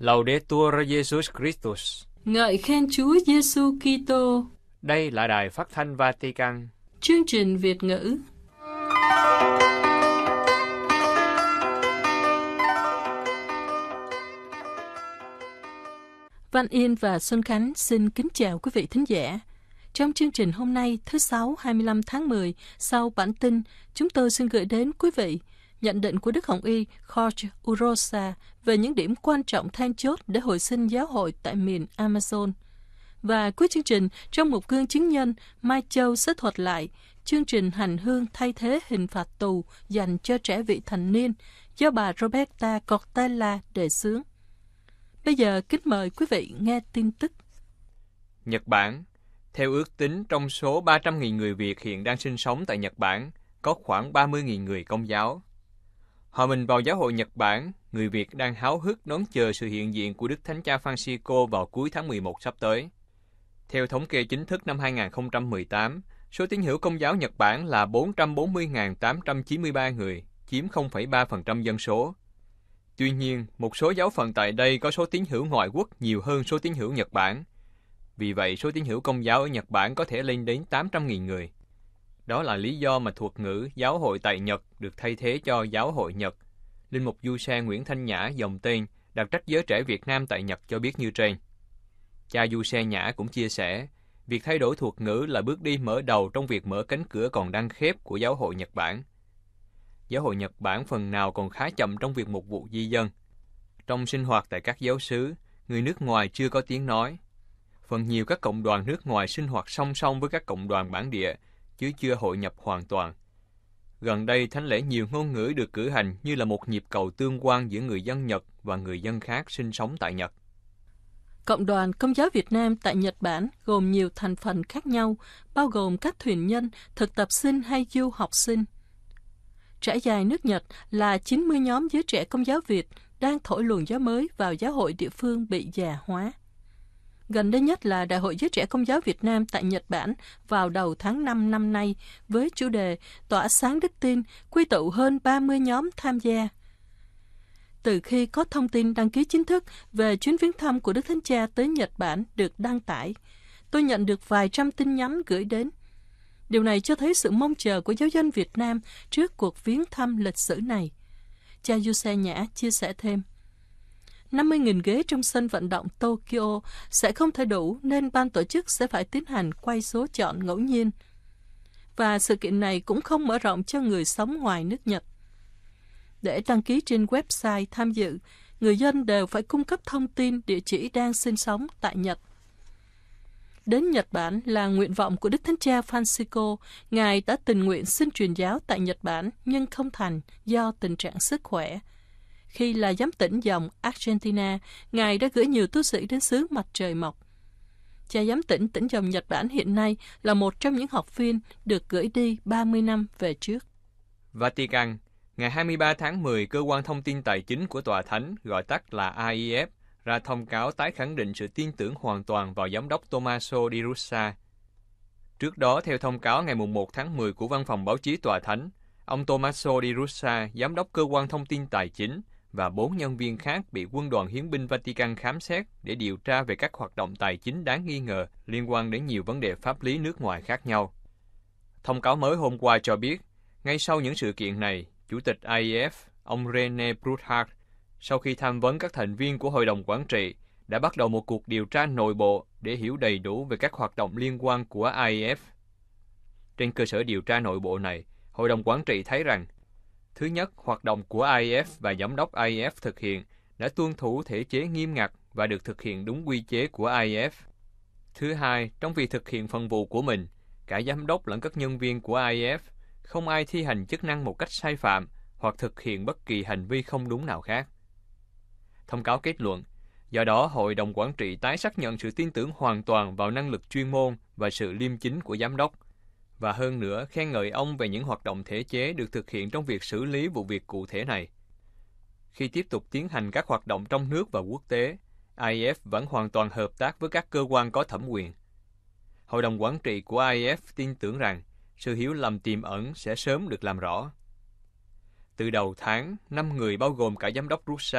Laudetur Jesus Christus. Ngợi khen Chúa Giêsu Kitô. Đây là đài phát thanh Vatican. Chương trình Việt ngữ. Văn Yên và Xuân Khánh xin kính chào quý vị thính giả. Trong chương trình hôm nay, thứ Sáu 25 tháng 10, sau bản tin, chúng tôi xin gửi đến quý vị nhận định của Đức Hồng Y Jorge Urosa về những điểm quan trọng then chốt để hồi sinh giáo hội tại miền Amazon. Và cuối chương trình, trong một gương chứng nhân, Mai Châu sẽ thuật lại chương trình hành hương thay thế hình phạt tù dành cho trẻ vị thành niên do bà Roberta Cortella đề xướng. Bây giờ kính mời quý vị nghe tin tức. Nhật Bản. Theo ước tính, trong số 300.000 người Việt hiện đang sinh sống tại Nhật Bản, có khoảng 30.000 người Công giáo. Hòa mình vào giáo hội Nhật Bản, người Việt đang háo hức đón chờ sự hiện diện của Đức Thánh Cha Francisco vào cuối tháng 11 sắp tới. Theo thống kê chính thức năm 2018, số tín hữu Công giáo Nhật Bản là 440.893 người, chiếm 0,3% dân số. Tuy nhiên, một số giáo phận tại đây có số tín hữu ngoại quốc nhiều hơn số tín hữu Nhật Bản. Vì vậy, số tín hữu Công giáo ở Nhật Bản có thể lên đến 800.000 người. Đó là lý do mà thuật ngữ giáo hội tại Nhật được thay thế cho giáo hội Nhật. Linh mục Du Xe Nguyễn Thanh Nhã dòng tên đặc trách giới trẻ Việt Nam tại Nhật cho biết như trên. Cha Du Xe Nhã cũng chia sẻ, việc thay đổi thuật ngữ là bước đi mở đầu trong việc mở cánh cửa còn đang khép của giáo hội Nhật Bản. Giáo hội Nhật Bản phần nào còn khá chậm trong việc mục vụ di dân. Trong sinh hoạt tại các giáo xứ, người nước ngoài chưa có tiếng nói. Phần nhiều các cộng đoàn nước ngoài sinh hoạt song song với các cộng đoàn bản địa, chứ chưa hội nhập hoàn toàn. Gần đây, thánh lễ nhiều ngôn ngữ được cử hành như là một nhịp cầu tương quan giữa người dân Nhật và người dân khác sinh sống tại Nhật. Cộng đoàn Công giáo Việt Nam tại Nhật Bản gồm nhiều thành phần khác nhau, bao gồm các thuyền nhân, thực tập sinh hay du học sinh. Trải dài nước Nhật là 90 nhóm giới trẻ Công giáo Việt đang thổi luồng gió mới vào giáo hội địa phương bị già hóa. Gần đây nhất là Đại hội Giới trẻ Công giáo Việt Nam tại Nhật Bản vào đầu tháng 5 năm nay với chủ đề Tỏa sáng đức tin, quy tụ hơn 30 nhóm tham gia. Từ khi có thông tin đăng ký chính thức về chuyến viếng thăm của Đức Thánh Cha tới Nhật Bản được đăng tải, tôi nhận được vài trăm tin nhắn gửi đến. Điều này cho thấy sự mong chờ của giáo dân Việt Nam trước cuộc viếng thăm lịch sử này. Cha Du Xe Nhã chia sẻ thêm. 50.000 ghế trong sân vận động Tokyo sẽ không thể đủ nên ban tổ chức sẽ phải tiến hành quay số chọn ngẫu nhiên. Và sự kiện này cũng không mở rộng cho người sống ngoài nước Nhật. Để đăng ký trên website tham dự, người dân đều phải cung cấp thông tin địa chỉ đang sinh sống tại Nhật. Đến Nhật Bản là nguyện vọng của Đức Thánh Cha Francisco. Ngài đã tình nguyện xin truyền giáo tại Nhật Bản nhưng không thành do tình trạng sức khỏe. Khi là giám tỉnh dòng Argentina, Ngài đã gửi nhiều tu sĩ đến xứ Mặt Trời Mọc. Cha giám tỉnh tỉnh dòng Nhật Bản hiện nay là một trong những học viên được gửi đi 30 năm về trước. Vatican. Ngày 23 tháng 10, Cơ quan Thông tin Tài chính của Tòa Thánh, gọi tắt là AIF, ra thông cáo tái khẳng định sự tin tưởng hoàn toàn vào Giám đốc Tommaso Di Russa. Trước đó, theo thông cáo ngày 1 tháng 10 của Văn phòng Báo chí Tòa Thánh, ông Tommaso Di Russa, Giám đốc Cơ quan Thông tin Tài chính, và 4 nhân viên khác bị Quân đoàn Hiến binh Vatican khám xét để điều tra về các hoạt động tài chính đáng nghi ngờ liên quan đến nhiều vấn đề pháp lý nước ngoài khác nhau. Thông cáo mới hôm qua cho biết, ngay sau những sự kiện này, Chủ tịch AIF, ông René Broodhart, sau khi tham vấn các thành viên của Hội đồng Quản trị, đã bắt đầu một cuộc điều tra nội bộ để hiểu đầy đủ về các hoạt động liên quan của AIF. Trên cơ sở điều tra nội bộ này, Hội đồng Quản trị thấy rằng, thứ nhất, hoạt động của AIF và Giám đốc AIF thực hiện đã tuân thủ thể chế nghiêm ngặt và được thực hiện đúng quy chế của AIF. Thứ hai, trong việc thực hiện phần vụ của mình, cả Giám đốc lẫn các nhân viên của AIF không ai thi hành chức năng một cách sai phạm hoặc thực hiện bất kỳ hành vi không đúng nào khác. Thông cáo kết luận, do đó Hội đồng Quản trị tái xác nhận sự tin tưởng hoàn toàn vào năng lực chuyên môn và sự liêm chính của Giám đốc, và hơn nữa khen ngợi ông về những hoạt động thể chế được thực hiện trong việc xử lý vụ việc cụ thể này. Khi tiếp tục tiến hành các hoạt động trong nước và quốc tế, AIF vẫn hoàn toàn hợp tác với các cơ quan có thẩm quyền. Hội đồng Quản trị của AIF tin tưởng rằng sự hiểu lầm tiềm ẩn sẽ sớm được làm rõ. Từ đầu tháng, 5 người bao gồm cả Giám đốc Russa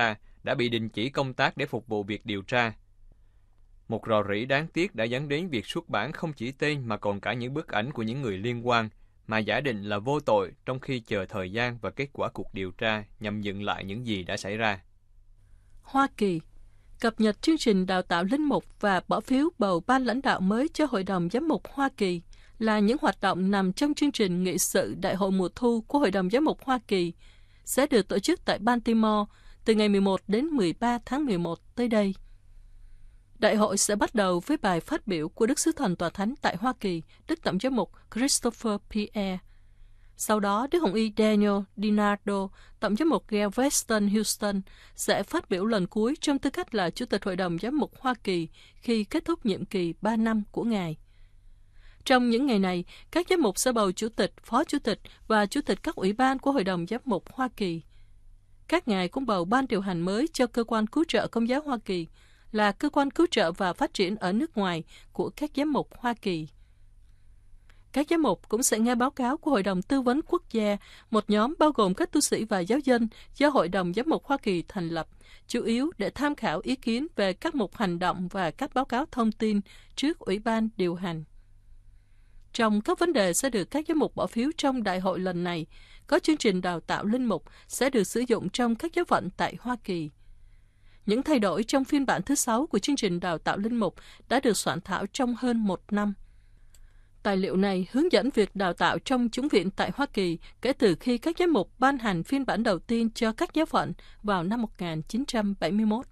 đã bị đình chỉ công tác để phục vụ việc điều tra. Một rò rỉ đáng tiếc đã dẫn đến việc xuất bản không chỉ tên mà còn cả những bức ảnh của những người liên quan mà giả định là vô tội trong khi chờ thời gian và kết quả cuộc điều tra nhằm dựng lại những gì đã xảy ra. Hoa Kỳ cập nhật chương trình đào tạo linh mục và bỏ phiếu bầu ban lãnh đạo mới cho Hội đồng Giám mục Hoa Kỳ là những hoạt động nằm trong chương trình nghị sự Đại hội mùa thu của Hội đồng Giám mục Hoa Kỳ sẽ được tổ chức tại Baltimore từ ngày 11 đến 13 tháng 11 tới đây. Đại hội sẽ bắt đầu với bài phát biểu của Đức Sứ Thần Tòa Thánh tại Hoa Kỳ, Đức Tổng giám mục Christopher Pierre. Sau đó, Đức Hồng Y Daniel DiNardo, Tổng giám mục Galveston Houston, sẽ phát biểu lần cuối trong tư cách là Chủ tịch Hội đồng Giám mục Hoa Kỳ khi kết thúc nhiệm kỳ 3 năm của Ngài. Trong những ngày này, các giám mục sẽ bầu Chủ tịch, Phó Chủ tịch và Chủ tịch các ủy ban của Hội đồng Giám mục Hoa Kỳ. Các ngài cũng bầu ban điều hành mới cho Cơ quan Cứu trợ Công giáo Hoa Kỳ, là cơ quan cứu trợ và phát triển ở nước ngoài của các giám mục Hoa Kỳ. Các giám mục cũng sẽ nghe báo cáo của Hội đồng Tư vấn Quốc gia, một nhóm bao gồm các tu sĩ và giáo dân do Hội đồng Giám mục Hoa Kỳ thành lập, chủ yếu để tham khảo ý kiến về các mục hành động và các báo cáo thông tin trước Ủy ban điều hành. Trong các vấn đề sẽ được các giám mục bỏ phiếu trong đại hội lần này, có chương trình đào tạo linh mục sẽ được sử dụng trong các giáo phận tại Hoa Kỳ. Những thay đổi trong phiên bản thứ 6 của chương trình đào tạo linh mục đã được soạn thảo trong hơn 1 năm. Tài liệu này hướng dẫn việc đào tạo trong chủng viện tại Hoa Kỳ kể từ khi các giám mục ban hành phiên bản đầu tiên cho các giáo phận vào năm 1971.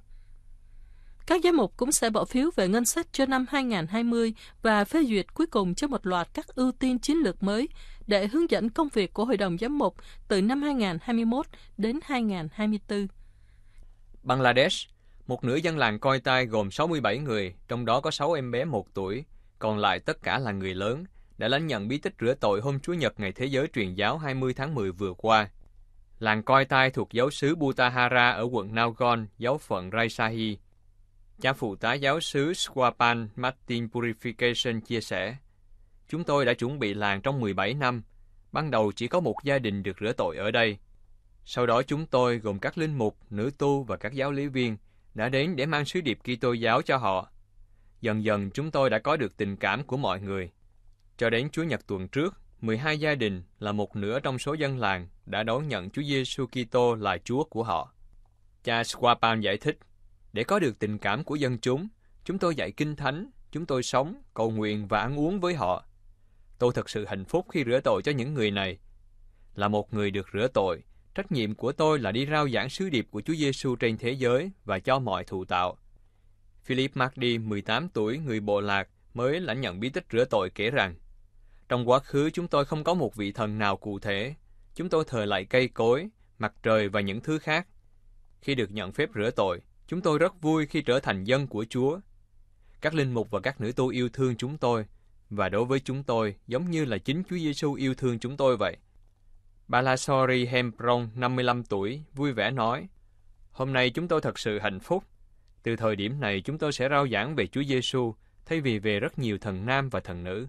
Các giám mục cũng sẽ bỏ phiếu về ngân sách cho năm 2020 và phê duyệt cuối cùng cho một loạt các ưu tiên chiến lược mới để hướng dẫn công việc của Hội đồng Giám mục từ năm 2021 đến 2024. Bangladesh, một nửa dân làng coi tai gồm 67 người, trong đó có 6 em bé 1 tuổi, còn lại tất cả là người lớn, đã lãnh nhận bí tích rửa tội hôm Chủ nhật Ngày Thế giới Truyền giáo 20 tháng 10 vừa qua. Làng coi tai thuộc giáo xứ Butahara ở quận Naugaon, giáo phận Rajshahi. Cha phụ tá giáo xứ Swapan Martin Purification chia sẻ, chúng tôi đã chuẩn bị làng trong 17 năm. Ban đầu chỉ có một gia đình được rửa tội ở đây. Sau đó chúng tôi, gồm các linh mục, nữ tu và các giáo lý viên, đã đến để mang sứ điệp Kitô giáo cho họ. Dần dần chúng tôi đã có được tình cảm của mọi người. Cho đến Chủ nhật tuần trước, 12 gia đình là một nửa trong số dân làng đã đón nhận Chúa Giêsu Kitô là Chúa của họ. Cha Swapan giải thích, để có được tình cảm của dân chúng tôi dạy kinh thánh, chúng tôi sống, cầu nguyện và ăn uống với họ. Tôi thật sự hạnh phúc khi rửa tội cho những người này. Là một người được rửa tội, trách nhiệm của tôi là đi rao giảng sứ điệp của Chúa Giêsu trên thế giới và cho mọi thụ tạo. Philip Magdi, 18 tuổi, người Bộ Lạc, mới lãnh nhận bí tích rửa tội kể rằng, trong quá khứ chúng tôi không có một vị thần nào cụ thể. Chúng tôi thờ lại cây cối, mặt trời và những thứ khác. Khi được nhận phép rửa tội, chúng tôi rất vui khi trở thành dân của Chúa. Các linh mục và các nữ tu yêu thương chúng tôi, và đối với chúng tôi giống như là chính Chúa Giêsu yêu thương chúng tôi vậy. Balasori Hemprong, 55 tuổi, vui vẻ nói, hôm nay chúng tôi thật sự hạnh phúc. Từ thời điểm này chúng tôi sẽ rao giảng về Chúa Giêsu thay vì về rất nhiều thần nam và thần nữ.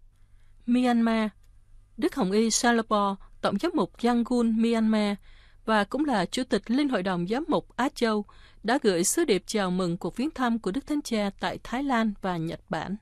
Myanmar, Đức Hồng Y Salabor, Tổng giám mục Yangon, Myanmar, và cũng là Chủ tịch Liên hội đồng Giám mục Á Châu, đã gửi sứ điệp chào mừng cuộc viếng thăm của Đức Thánh Cha tại Thái Lan và Nhật Bản.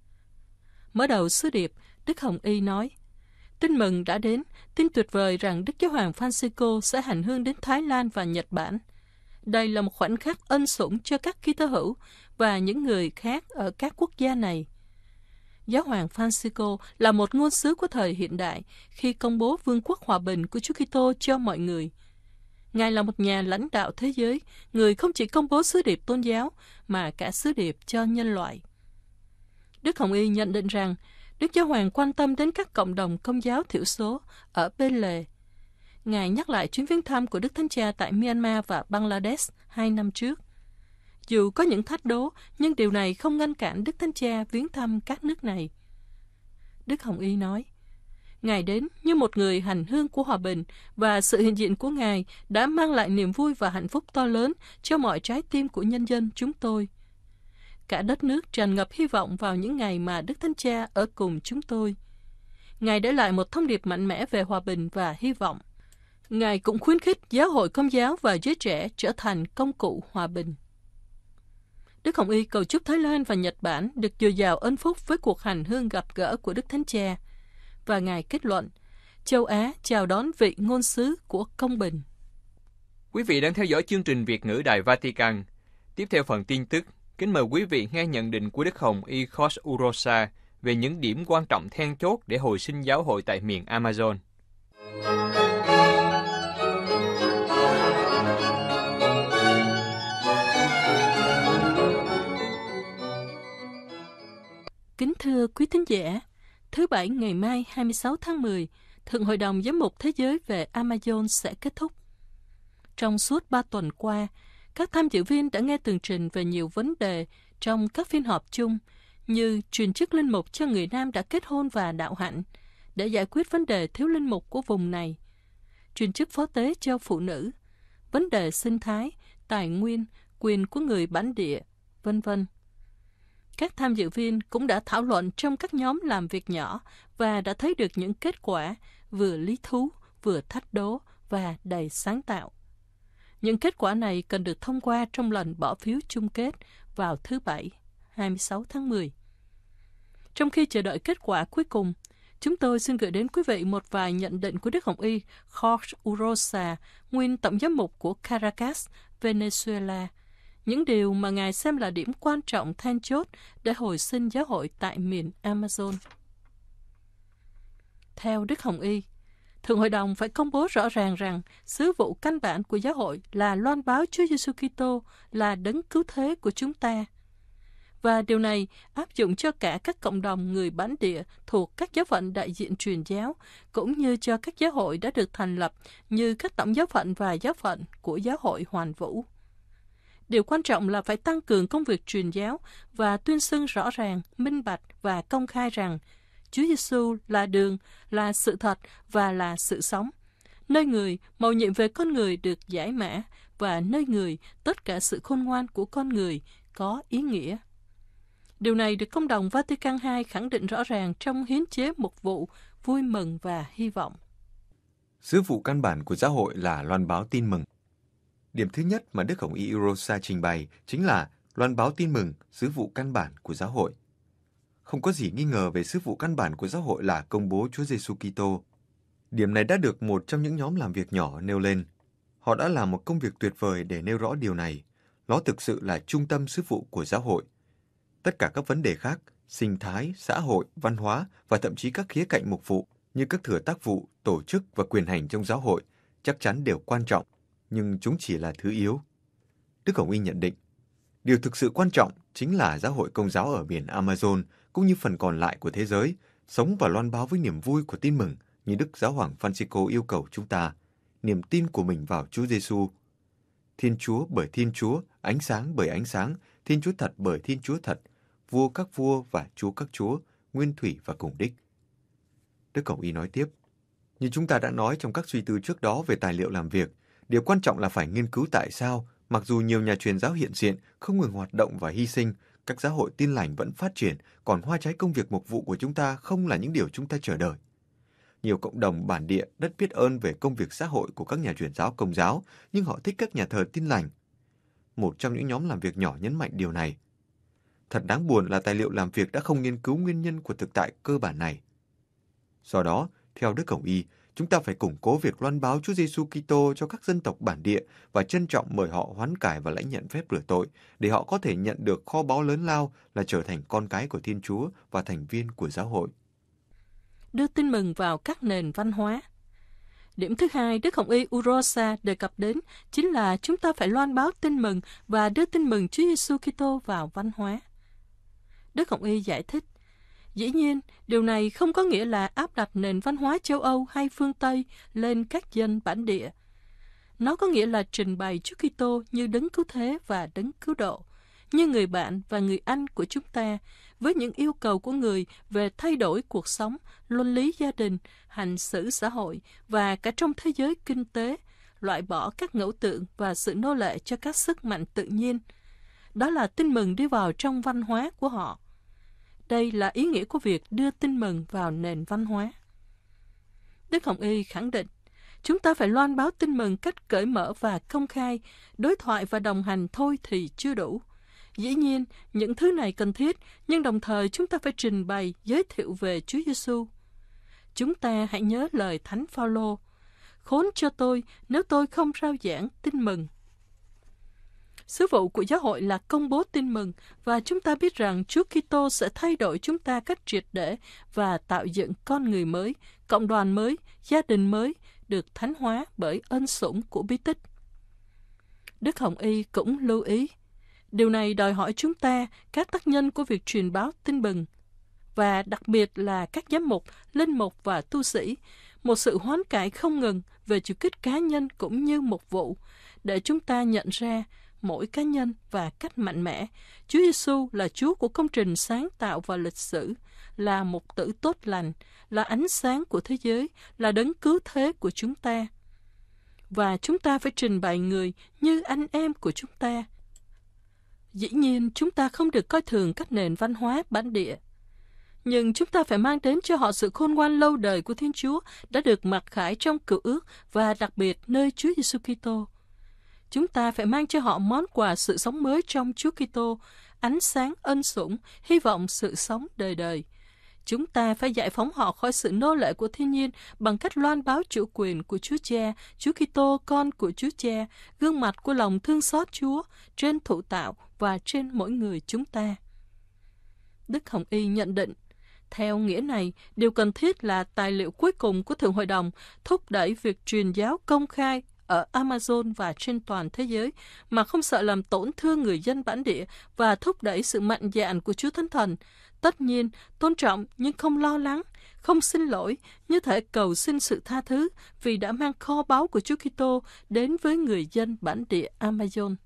Mở đầu sứ điệp, Đức Hồng Y nói, tin mừng đã đến, tin tuyệt vời rằng Đức Giáo hoàng Francisco sẽ hành hương đến Thái Lan và Nhật Bản. Đây là một khoảnh khắc ân sủng cho các Kitô hữu và những người khác ở các quốc gia này. Giáo hoàng Francisco là một ngôn sứ của thời hiện đại khi công bố vương quốc hòa bình của Chúa Kitô cho mọi người. Ngài là một nhà lãnh đạo thế giới, người không chỉ công bố sứ điệp tôn giáo mà cả sứ điệp cho nhân loại. Đức Hồng Y nhận định rằng Đức Giáo hoàng quan tâm đến các cộng đồng Công giáo thiểu số ở bên lề. Ngài nhắc lại chuyến viếng thăm của Đức Thánh Cha tại Myanmar và Bangladesh 2 năm trước. Dù có những thách đố, nhưng điều này không ngăn cản Đức Thánh Cha viếng thăm các nước này. Đức Hồng Y nói, Ngài đến như một người hành hương của hòa bình và sự hiện diện của Ngài đã mang lại niềm vui và hạnh phúc to lớn cho mọi trái tim của nhân dân chúng tôi. Cả đất nước tràn ngập hy vọng vào những ngày mà Đức Thánh Cha ở cùng chúng tôi. Ngài để lại một thông điệp mạnh mẽ về hòa bình và hy vọng. Ngài cũng khuyến khích giáo hội Công giáo và giới trẻ trở thành công cụ hòa bình. Đức Hồng Y cầu chúc Thái Lan và Nhật Bản được dồi dào ơn phúc với cuộc hành hương gặp gỡ của Đức Thánh Cha, và Ngài kết luận, châu Á chào đón vị ngôn sứ của công bình. Quý vị đang theo dõi chương trình Việt ngữ Đài Vatican. Tiếp theo phần tin tức, kính mời quý vị nghe nhận định của Đức Hồng Y Jorge Urosa về những điểm quan trọng then chốt để hồi sinh giáo hội tại miền Amazon. Kính thưa quý thính giả, thứ Bảy ngày mai 26 tháng 10, Thượng Hội đồng Giám mục Thế giới về Amazon sẽ kết thúc. Trong suốt 3 tuần qua, các tham dự viên đã nghe tường trình về nhiều vấn đề trong các phiên họp chung, như truyền chức linh mục cho người nam đã kết hôn và đạo hạnh, để giải quyết vấn đề thiếu linh mục của vùng này, truyền chức phó tế cho phụ nữ, vấn đề sinh thái, tài nguyên, quyền của người bản địa, v.v. Các tham dự viên cũng đã thảo luận trong các nhóm làm việc nhỏ và đã thấy được những kết quả vừa lý thú, vừa thách đố và đầy sáng tạo. Những kết quả này cần được thông qua trong lần bỏ phiếu chung kết vào thứ Bảy, 26 tháng 10. Trong khi chờ đợi kết quả cuối cùng, chúng tôi xin gửi đến quý vị một vài nhận định của Đức Hồng Y Jorge Urosa, nguyên tổng giám mục của Caracas, Venezuela, những điều mà Ngài xem là điểm quan trọng then chốt để hồi sinh giáo hội tại miền Amazon. Theo Đức Hồng Y, Thượng Hội đồng phải công bố rõ ràng rằng sứ vụ căn bản của giáo hội là loan báo Chúa Giêsu Kitô là đấng cứu thế của chúng ta. Và điều này áp dụng cho cả các cộng đồng người bản địa thuộc các giáo phận đại diện truyền giáo, cũng như cho các giáo hội đã được thành lập như các tổng giáo phận và giáo phận của giáo hội hoàn vũ. Điều quan trọng là phải tăng cường công việc truyền giáo và tuyên xưng rõ ràng, minh bạch và công khai rằng Chúa Giêsu là đường, là sự thật và là sự sống. Nơi người, mầu nhiệm về con người được giải mã, và nơi người, tất cả sự khôn ngoan của con người có ý nghĩa. Điều này được Công đồng Vatican II khẳng định rõ ràng trong hiến chế mục vụ vui mừng và hy vọng. Sứ vụ căn bản của giáo hội là loan báo tin mừng. Điểm thứ nhất mà Đức Hồng Y Urosa trình bày chính là loan báo tin mừng, sứ vụ căn bản của giáo hội. Không có gì nghi ngờ về sứ vụ căn bản của giáo hội là công bố Chúa Giêsu Kitô. Điểm này đã được một trong những nhóm làm việc nhỏ nêu lên. Họ đã làm một công việc tuyệt vời để nêu rõ điều này. Nó thực sự là trung tâm sứ vụ của giáo hội. Tất cả các vấn đề khác, sinh thái, xã hội, văn hóa và thậm chí các khía cạnh mục vụ như các thừa tác vụ, tổ chức và quyền hành trong giáo hội chắc chắn đều quan trọng, nhưng chúng chỉ là thứ yếu. Đức Hồng Y nhận định, điều thực sự quan trọng chính là giáo hội Công giáo ở miền Amazon cũng như phần còn lại của thế giới sống và loan báo với niềm vui của tin mừng như Đức Giáo hoàng Francisco yêu cầu chúng ta, niềm tin của mình vào Chúa Giêsu. Thiên Chúa bởi Thiên Chúa, ánh sáng bởi ánh sáng, Thiên Chúa thật bởi Thiên Chúa thật, vua các vua và Chúa các chúa, nguyên thủy và cùng đích. Đức Hồng Y nói tiếp, như chúng ta đã nói trong các suy tư trước đó về tài liệu làm việc, điều quan trọng là phải nghiên cứu tại sao, mặc dù nhiều nhà truyền giáo hiện diện, không ngừng hoạt động và hy sinh, các giáo hội tin lành vẫn phát triển, còn hoa trái công việc mục vụ của chúng ta không là những điều chúng ta chờ đợi. Nhiều cộng đồng bản địa rất biết ơn về công việc xã hội của các nhà truyền giáo Công giáo, nhưng họ thích các nhà thờ tin lành. Một trong những nhóm làm việc nhỏ nhấn mạnh điều này. Thật đáng buồn là tài liệu làm việc đã không nghiên cứu nguyên nhân của thực tại cơ bản này. Do đó, theo Đức Hồng Y, chúng ta phải củng cố việc loan báo Chúa Giêsu Kitô cho các dân tộc bản địa và trân trọng mời họ hoán cải và lãnh nhận phép rửa tội, để họ có thể nhận được kho báu lớn lao là trở thành con cái của Thiên Chúa và thành viên của giáo hội. Đưa tin mừng vào các nền văn hóa. Điểm thứ hai Đức Hồng Y Urosa đề cập đến chính là chúng ta phải loan báo tin mừng và đưa tin mừng Chúa Giêsu Kitô vào văn hóa. Đức Hồng Y giải thích, dĩ nhiên, điều này không có nghĩa là áp đặt nền văn hóa châu Âu hay phương Tây lên các dân bản địa. Nó có nghĩa là trình bày Chúa Kitô như đấng cứu thế và đấng cứu độ, như người bạn và người anh của chúng ta, với những yêu cầu của người về thay đổi cuộc sống, luân lý gia đình, hành xử xã hội và cả trong thế giới kinh tế, loại bỏ các ngẫu tượng và sự nô lệ cho các sức mạnh tự nhiên. Đó là tin mừng đi vào trong văn hóa của họ. Đây là ý nghĩa của việc đưa tin mừng vào nền văn hóa. Đức Hồng Y khẳng định, Chúng ta phải loan báo tin mừng cách cởi mở và công khai, đối thoại và đồng hành thôi thì chưa đủ. Dĩ nhiên, những thứ này cần thiết, nhưng đồng thời chúng ta phải trình bày, giới thiệu về Chúa Giêsu. Chúng ta hãy nhớ lời Thánh Phaolô: khốn cho tôi nếu tôi không rao giảng tin mừng. Sứ vụ của giáo hội là công bố tin mừng, và chúng ta biết rằng Chúa Kitô sẽ thay đổi chúng ta cách triệt để và tạo dựng con người mới, cộng đoàn mới, gia đình mới, được thánh hóa bởi ân sủng của bí tích. Đức Hồng Y cũng lưu ý, điều này đòi hỏi chúng ta, các tác nhân của việc truyền báo tin mừng, và đặc biệt là các giám mục, linh mục và tu sĩ, một sự hoán cải không ngừng về chủ kích cá nhân cũng như mục vụ, để chúng ta nhận ra mỗi cá nhân và cách mạnh mẽ. Chúa Giêsu là Chúa của công trình sáng tạo và lịch sử, là mục tử tốt lành, là ánh sáng của thế giới, là đấng cứu thế của chúng ta. Và chúng ta phải trình bày người như anh em của chúng ta. Dĩ nhiên, chúng ta không được coi thường các nền văn hóa bản địa, nhưng chúng ta phải mang đến cho họ sự khôn ngoan lâu đời của Thiên Chúa đã được mặc khải trong Cựu Ước và đặc biệt nơi Chúa Giêsu Kitô. Chúng ta phải mang cho họ món quà sự sống mới trong Chúa Kitô, ánh sáng ân sủng, hy vọng sự sống đời đời. Chúng ta phải giải phóng họ khỏi sự nô lệ của thiên nhiên bằng cách loan báo chủ quyền của Chúa Cha, Chúa Kitô con của Chúa Cha, gương mặt của lòng thương xót Chúa trên thụ tạo và trên mỗi người chúng ta. Đức Hồng Y nhận định, theo nghĩa này, điều cần thiết là tài liệu cuối cùng của Thượng Hội đồng thúc đẩy việc truyền giáo công khai ở Amazon và trên toàn thế giới, mà không sợ làm tổn thương người dân bản địa, và thúc đẩy sự mạnh dạn của Chúa Thánh Thần. Tất nhiên, tôn trọng nhưng không lo lắng, không xin lỗi, như thể cầu xin sự tha thứ vì đã mang kho báu của Chúa Kitô đến với người dân bản địa Amazon.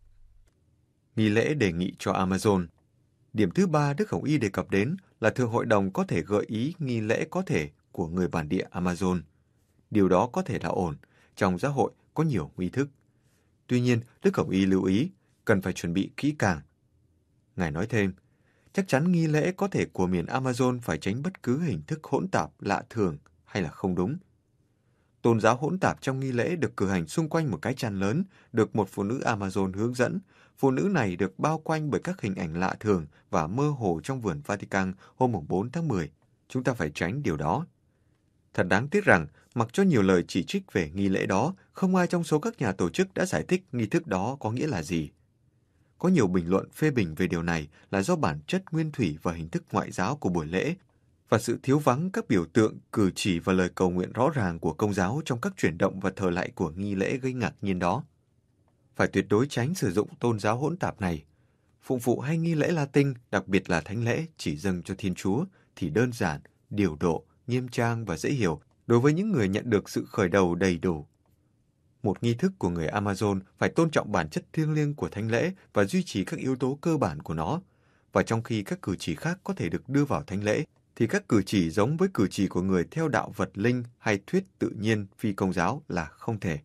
Nghi lễ đề nghị cho Amazon. Điểm thứ 3 Đức Hồng Y đề cập đến là Thượng Hội đồng có thể gợi ý nghi lễ có thể của người bản địa Amazon. Điều đó có thể là ổn, trong giáo hội có nhiều nghi thức. Tuy nhiên, Đức Hồng Y lưu ý cần phải chuẩn bị kỹ càng. Ngài nói thêm, chắc chắn nghi lễ có thể của miền Amazon phải tránh bất cứ hình thức hỗn tạp, lạ thường hay là không đúng. Tôn giáo hỗn tạp trong nghi lễ được cử hành xung quanh một cái chăn lớn, được một phụ nữ Amazon hướng dẫn. Phụ nữ này được bao quanh bởi các hình ảnh lạ thường và mơ hồ trong vườn Vatican hôm 4 tháng 10. Chúng ta phải tránh điều đó. Thật đáng tiếc rằng, mặc cho nhiều lời chỉ trích về nghi lễ đó, không ai trong số các nhà tổ chức đã giải thích nghi thức đó có nghĩa là gì. Có nhiều bình luận phê bình về điều này là do bản chất nguyên thủy và hình thức ngoại giáo của buổi lễ, và sự thiếu vắng các biểu tượng, cử chỉ và lời cầu nguyện rõ ràng của Công giáo trong các chuyển động và thờ lạy của nghi lễ gây ngạc nhiên đó. Phải tuyệt đối tránh sử dụng tôn giáo hỗn tạp này. Phụng vụ hay nghi lễ Latin, đặc biệt là thánh lễ chỉ dâng cho Thiên Chúa, thì đơn giản, điều độ, nghiêm trang và dễ hiểu đối với những người nhận được sự khởi đầu đầy đủ. Một nghi thức của người Amazon phải tôn trọng bản chất thiêng liêng của thánh lễ và duy trì các yếu tố cơ bản của nó. Và trong khi các cử chỉ khác có thể được đưa vào thánh lễ, thì các cử chỉ giống với cử chỉ của người theo đạo vật linh hay thuyết tự nhiên phi Công giáo là không thể.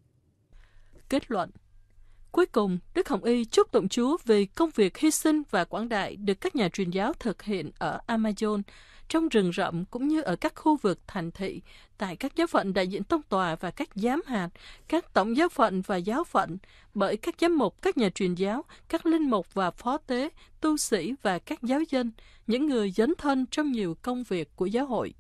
Kết luận. Cuối cùng, Đức Hồng Y chúc tụng Chúa vì công việc hy sinh và quảng đại được các nhà truyền giáo thực hiện ở Amazon, trong rừng rậm cũng như ở các khu vực thành thị, tại các giáo phận đại diện tông tòa và các giám hạt, các tổng giáo phận và giáo phận, bởi các giám mục, các nhà truyền giáo, các linh mục và phó tế, tu sĩ và các giáo dân, những người dấn thân trong nhiều công việc của giáo hội.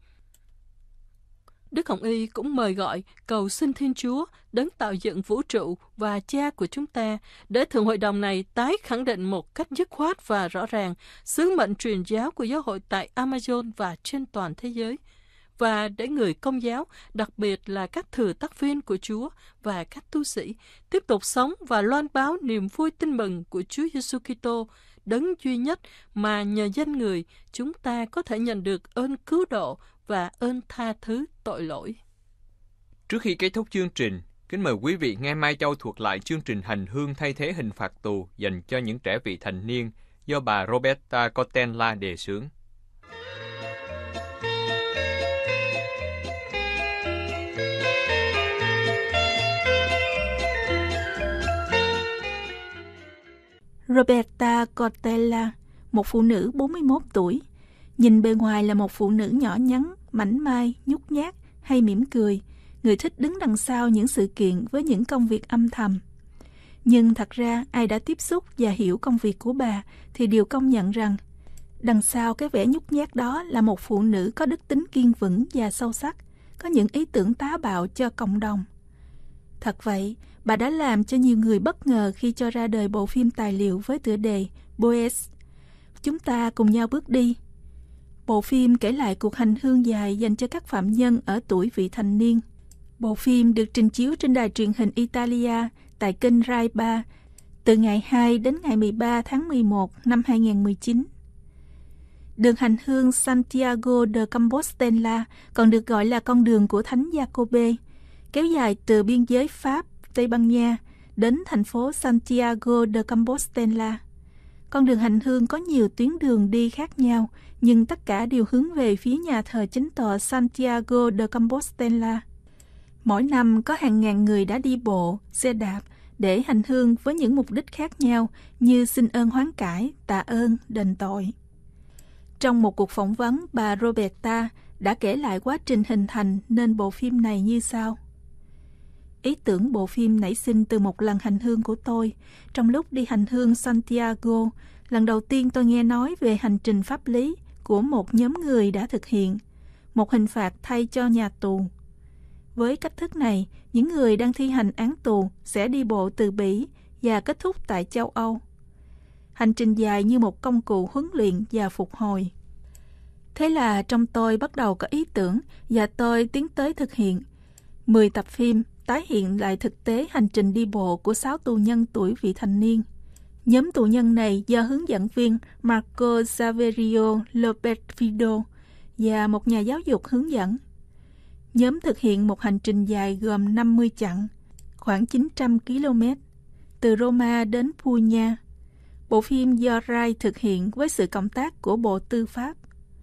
Đức Hồng Y cũng mời gọi cầu xin Thiên Chúa, đấng tạo dựng vũ trụ và Cha của chúng ta, để Thượng Hội đồng này tái khẳng định một cách dứt khoát và rõ ràng sứ mệnh truyền giáo của giáo hội tại Amazon và trên toàn thế giới, và để người Công giáo, đặc biệt là các thừa tác viên của Chúa và các tu sĩ, tiếp tục sống và loan báo niềm vui tin mừng của Chúa Giêsu Kitô, đấng duy nhất mà nhờ danh người chúng ta có thể nhận được ơn cứu độ và ơn tha thứ tội lỗi. Trước khi kết thúc chương trình, kính mời quý vị nghe Mai Châu thuật lại chương trình hành hương thay thế hình phạt tù dành cho những trẻ vị thành niên do bà Roberta Cotella đề xướng. Roberta Cotella, một phụ nữ 41 tuổi, nhìn bề ngoài là một phụ nữ nhỏ nhắn, mảnh mai, nhút nhát hay mỉm cười, người thích đứng đằng sau những sự kiện với những công việc âm thầm. Nhưng thật ra ai đã tiếp xúc và hiểu công việc của bà thì đều công nhận rằng đằng sau cái vẻ nhút nhát đó là một phụ nữ có đức tính kiên vững và sâu sắc, có những ý tưởng táo bạo cho cộng đồng. Thật vậy, bà đã làm cho nhiều người bất ngờ khi cho ra đời bộ phim tài liệu với tựa đề Boys. Chúng ta cùng nhau bước đi. Bộ phim kể lại cuộc hành hương dài dành cho các phạm nhân ở tuổi vị thành niên. Bộ phim được trình chiếu trên đài truyền hình Italia tại kênh Rai 3 từ ngày 2 đến ngày 13 tháng 11 năm 2019. Đường hành hương Santiago de Compostela, còn được gọi là con đường của Thánh Giacôbê, kéo dài từ biên giới Pháp, Tây Ban Nha đến thành phố Santiago de Compostela. Con đường hành hương có nhiều tuyến đường đi khác nhau, nhưng tất cả đều hướng về phía nhà thờ chính tọa Santiago de Compostela. Mỗi năm có hàng ngàn người đã đi bộ, xe đạp để hành hương với những mục đích khác nhau như xin ơn hoán cải, tạ ơn, đền tội. Trong một cuộc phỏng vấn, bà Roberta đã kể lại quá trình hình thành nên bộ phim này như sau. Ý tưởng bộ phim nảy sinh từ một lần hành hương của tôi. Trong lúc đi hành hương Santiago, lần đầu tiên tôi nghe nói về hành trình pháp lý của một nhóm người đã thực hiện một hình phạt thay cho nhà tù. Với cách thức này, những người đang thi hành án tù sẽ đi bộ từ Bỉ và kết thúc tại châu Âu. Hành trình dài như một công cụ huấn luyện và phục hồi. Thế là trong tôi bắt đầu có ý tưởng và tôi tiến tới thực hiện 10 tập phim tái hiện lại thực tế hành trình đi bộ của 6 tù nhân tuổi vị thành niên. Nhóm tù nhân này do hướng dẫn viên Marco Saverio Lopez Fido và một nhà giáo dục hướng dẫn. Nhóm thực hiện một hành trình dài gồm 50 chặng, khoảng 900 km, từ Roma đến Puglia. Bộ phim do Rai thực hiện với sự cộng tác của Bộ Tư pháp.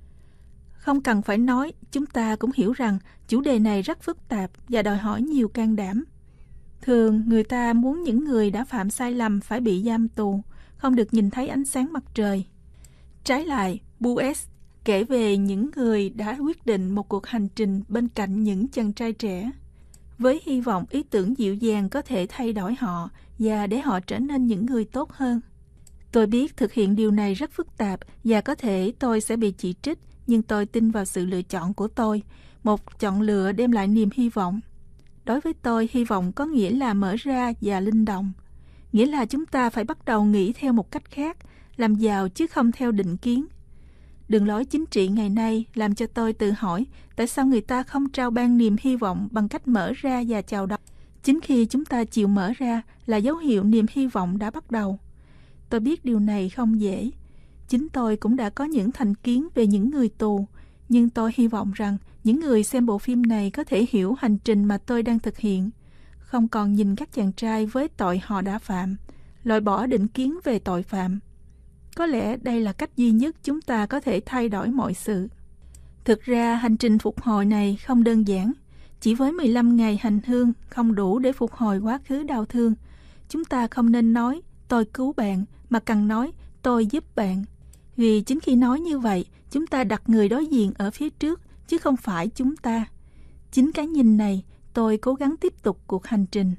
Không cần phải nói, chúng ta cũng hiểu rằng chủ đề này rất phức tạp và đòi hỏi nhiều can đảm. Thường, người ta muốn những người đã phạm sai lầm phải bị giam tù, không được nhìn thấy ánh sáng mặt trời. Trái lại, Boys kể về những người đã quyết định một cuộc hành trình bên cạnh những chàng trai trẻ, với hy vọng ý tưởng dịu dàng có thể thay đổi họ và để họ trở nên những người tốt hơn. Tôi biết thực hiện điều này rất phức tạp và có thể tôi sẽ bị chỉ trích, nhưng tôi tin vào sự lựa chọn của tôi, một chọn lựa đem lại niềm hy vọng. Đối với tôi, hy vọng có nghĩa là mở ra và linh động. Nghĩa là chúng ta phải bắt đầu nghĩ theo một cách khác, làm giàu chứ không theo định kiến. Đường lối chính trị ngày nay làm cho tôi tự hỏi tại sao người ta không trao ban niềm hy vọng bằng cách mở ra và chào đón. Chính khi chúng ta chịu mở ra là dấu hiệu niềm hy vọng đã bắt đầu. Tôi biết điều này không dễ. Chính tôi cũng đã có những thành kiến về những người tù, nhưng tôi hy vọng rằng những người xem bộ phim này có thể hiểu hành trình mà tôi đang thực hiện, không còn nhìn các chàng trai với tội họ đã phạm, loại bỏ định kiến về tội phạm. Có lẽ đây là cách duy nhất chúng ta có thể thay đổi mọi sự. Thực ra, hành trình phục hồi này không đơn giản. Chỉ với 15 ngày hành hương không đủ để phục hồi quá khứ đau thương. Chúng ta không nên nói, tôi cứu bạn, mà cần nói, tôi giúp bạn. Vì chính khi nói như vậy, chúng ta đặt người đối diện ở phía trước, chứ không phải chúng ta. Chính cái nhìn này, tôi cố gắng tiếp tục cuộc hành trình.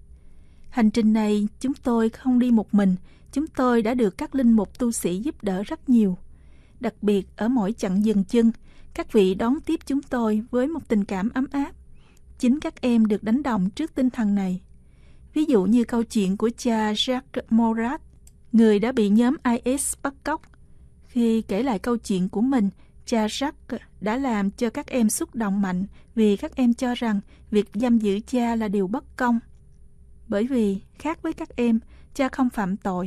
Hành trình này, chúng tôi không đi một mình. Chúng tôi đã được các linh mục tu sĩ giúp đỡ rất nhiều. Đặc biệt ở mỗi chặng dừng chân, các vị đón tiếp chúng tôi với một tình cảm ấm áp. Chính các em được đánh động trước tinh thần này. Ví dụ như câu chuyện của cha Jacques Morat, người đã bị nhóm IS bắt cóc. Khi kể lại câu chuyện của mình, cha Jacques đã làm cho các em xúc động mạnh vì các em cho rằng việc giam giữ cha là điều bất công. Bởi vì, khác với các em, cha không phạm tội.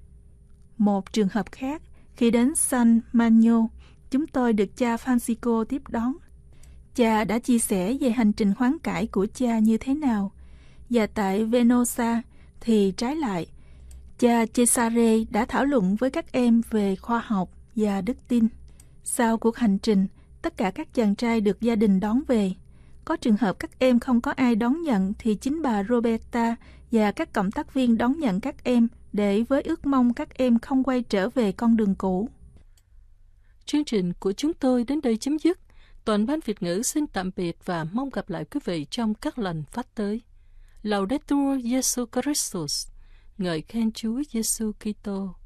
Một trường hợp khác, khi đến San Magno, chúng tôi được cha Francisco tiếp đón. Cha đã chia sẻ về hành trình hoán cải của cha như thế nào. Và tại Venosa thì trái lại, cha Cesare đã thảo luận với các em về khoa học và đức tin. Sau cuộc hành trình, tất cả các chàng trai được gia đình đón về. Có trường hợp các em không có ai đón nhận thì chính bà Roberta và các cộng tác viên đón nhận các em để với ước mong các em không quay trở về con đường cũ. Chương trình của chúng tôi đến đây chấm dứt. Toàn ban Việt ngữ xin tạm biệt và mong gặp lại quý vị trong các lần phát tới. Laudetur Jesu Christus, ngợi khen Chúa Giêsu Kitô.